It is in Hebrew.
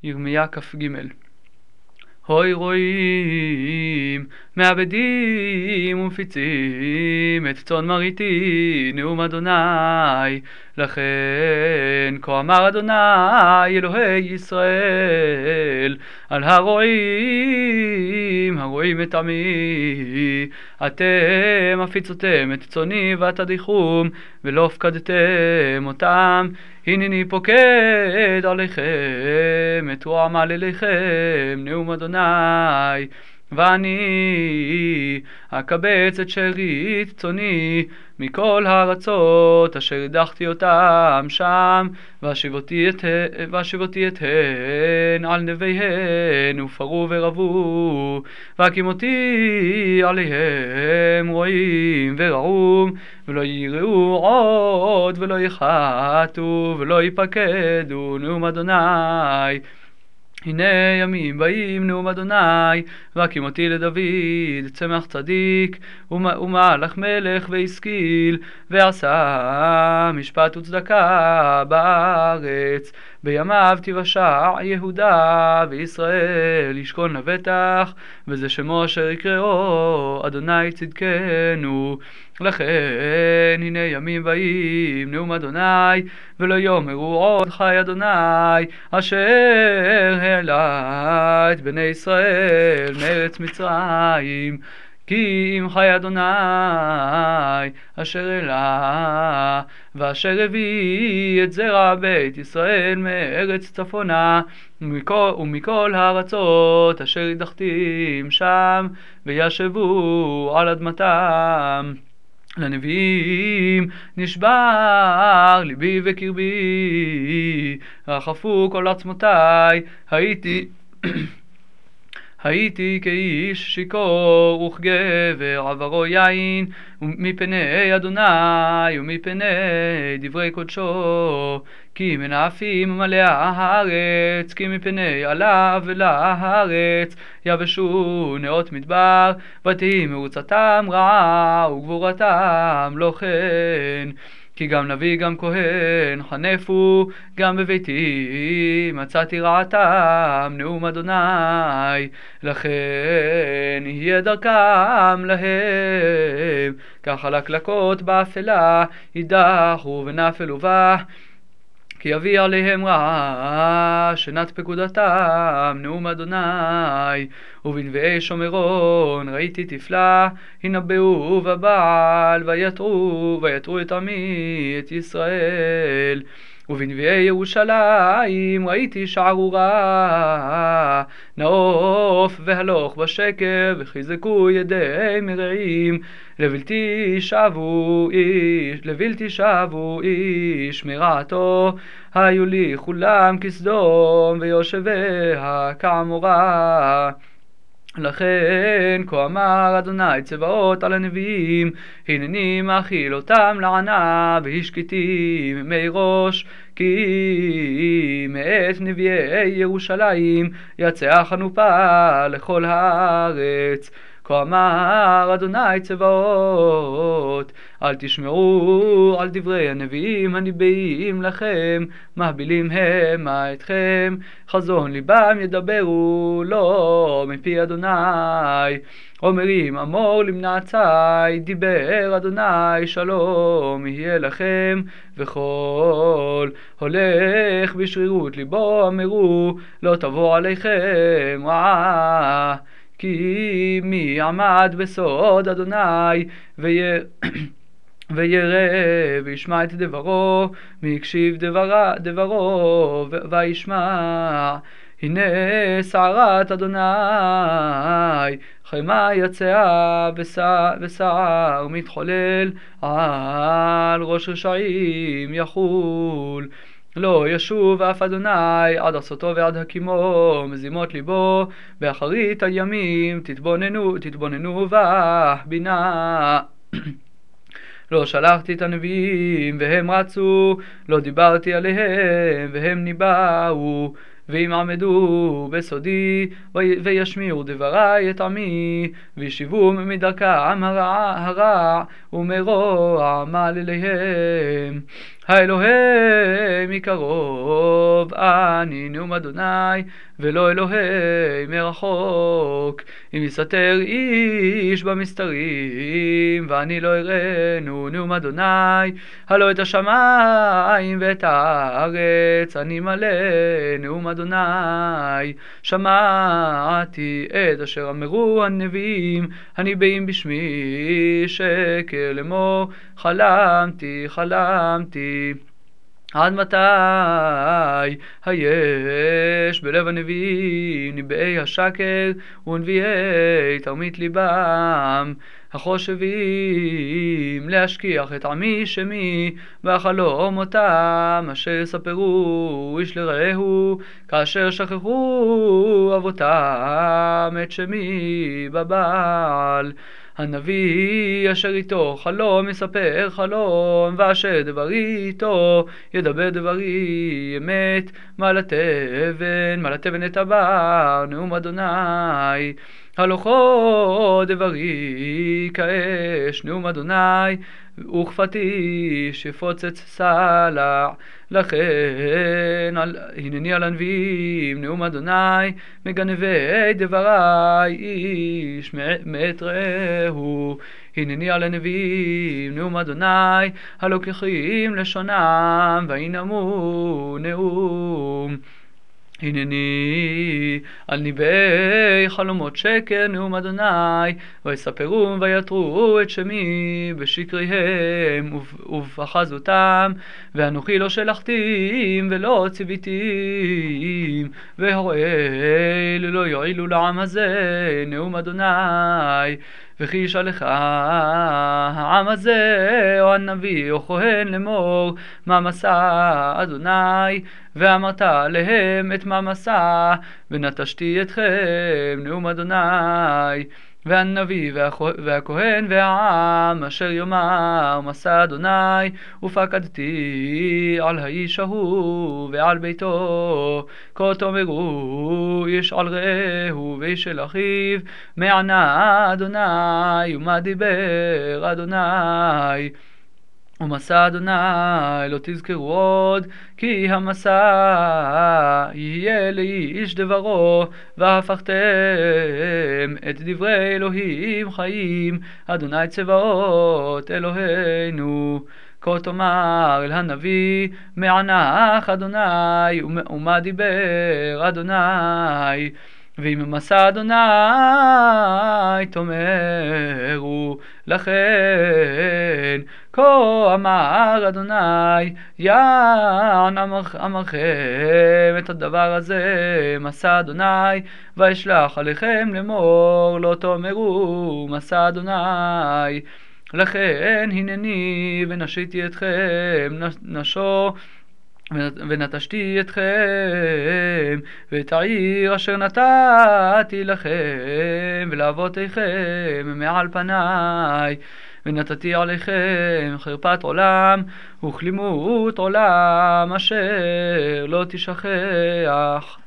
ירמיה כ"ג. הוי רואים, מעבדים ומפיצים את צאן מרעיתי, נאום אדוני. לכן כה אמר אדוני אלוהי ישראל, על הרועים את עמי, אתם הפיצותם את צאני ותדיחום, ולא הפקדתם אותם. הנני פוקד עליכם את רועם על אליכם, נאום אדוני. ואני אקבץ את שארית צאני מכל הארצות אשר הדחתי אותם שם, והשיבותי אתהן על נביהן, ופרו ורבו, והקימותי עליהם רועים ורעום, ולא יראו עוד ולא יחתו ולא יפקדו, נאום אדוני. הנה ימים באים, נאום אדוני, והקים אותי לדוד צמח צדיק ומלך מלך והשכיל, ועשה משפט וצדקה בארץ. בימיו תיוושע יהודה וישראל ישכון לבטח, וזה שמו אשר יקראו אדוני צדקנו. לכן הנה ימים באים, נאום אדוני, ולא יאמרו עוד חי אדוני, אשר העלה את בני ישראל מארץ מצרים. כי אם חי אדוני אשר העלה, ואשר הביא את זרע בית ישראל מארץ צפונה, ומכל הארצות אשר הדחתים שם, וישבו על אדמתם. לנביאים נשבר ליבי וקרבי, רחפו כל עצמותיי, הייתי כאיש שיכור וכגבר עברו יין, מפני אדוני ומפני דברי קודשו. כי מנאפים מלא הארץ, כי מפני עליו ולארץ יבשו נאות מדבר, ותהי מרוצתם רעה וגבורתם לא כן. כי גם נביא גם כהן חנפו, גם בביתי מצאתי רעתם, נאום אדוני. לכן יהיה דרכם להם כחלקלקות באפלה, ידחו ונפלו בה, כי יביא עליהם רעה שנת פקודתם, נאום אדוני. ובנביאי שומרון ראיתי תפלה, הנבאו בבעל ויתרו את עמי את ישראל. ובנביאי ירושלים ראיתי שערורה, נאוף והלוך בשקר, וחיזקו ידי מרעים. לבלתי שבו איש מרעתו, היו לי כולם כסדום ויושביה כעמורה. לכן כה אמר אדוני צבאות על הנביאים, הנני מאכיל אותם לענה והשקיתי מי ראש. כי מאת נביאי ירושלים יצא החנופה לכל הארץ. כה אמר אדוני צבאות, אל תשמעו על דברי הנביאים הניבאים לכם, מהבילים המה אתכם, חזון ליבם ידברו לא מפי אדוני. אומרים אמור למנעצי, דיבר אדוני שלום יהיה לכם, וכל הולך בשרירות ליבו אמרו, לא תבוא עליכם רעה. כי מי עמד בסוד אדוני וירא וישמע את דברו, מי הקשיב דברו וישמע. הנה שערת אדוני חמה יצאה, ושער מתחולל על ראש רשעים יחול. לא ישוב אף אדוני עד עשותו ועד הקימו, מזימות ליבו באחרית הימים תתבוננו בה בינה. לא שלחתי את הנביאים והם רצו, לא דיברתי עליהם והם ניבאו. ואם עמדו בסודי וישמיעו דברי את עמי וישיבום מדרכם הרע ומרוע מעלליהם. האלוהי מקרוב אני נאום אדוני ולא אלוהי מרחוק. אם יסתר איש במסתרים ואני לא אראנו נאום אדוני. הלא את השמיים ואת הארץ אני מלא נאום אדוני. שמעתי את אשר אמרו הנביאים הניבאים בשמי שקר לאמור חלמתי. עד מתי היש בלב הנביאים ניבאי השקר ונביאי תרמית ליבם החושבים להשכיח את עמי שמי והחלום אותם אשר יספרו איש לרעהו כאשר שכחו אבותם את שמי בבעל. הנביא אשר איתו חלום יספר חלום ואשר דברי איתו ידבר דברי אמת. מעלת אבן את הבר נאום אדוני. הלוכו דברי כאש נאום אדוני וכפתי שפוצץ סלע. לכן הנני על הנביאים נאום אדוני מגנבי דברי איש מאת רעהו. הנני על הנביאים נאום אדוני הלוקחים לשונם וינאמו נאום. הנני על ניבאי חלומות שקר נאום אדוני ויספרו ויתרו את שמי בשקריהם ובחזותם. ואנוכי לא שלחתים ולא ציוויתים והוראל לא יועילו לעם הזה נאום אדוני. וכי ישאלך העם הזה או הנביא או כהן לאמור מה מסע אדוני ואמרת עליהם את מה מסע ונטשתי אתכם נאום אדוני. והנביא והכהן והעם אשר יאמר מסע אדוני ופקדתי על האיש ההוא ועל ביתו. כה תאמרו איש על רעהו ואיש אל אחיו מענה אדוני ומה דיבר אדוני. ומסע אדוני לא תזכרו עוד כי המסע יהיה לאיש דברו והפכתם את דברי אלוהים חיים אדוני צבאות אלוהינו. כה תאמר אל הנביא מענך אדוני ומה דיבר אדוני. ואם מסע אדוני תאמרו לכן כה אמר אדוני יען אמרכם את הדבר הזה מסע אדוני וישלח עליכם לאמור לא תאמרו מסע אדוני. לכן הנני ונשיתי אתכם נשו ונטשתי אתכם ואת העיר אשר נתתי לכם ולאבותיכם מעל פניי. ונתתי עליכם חרפת עולם וכלימות עולם אשר לא תשכח.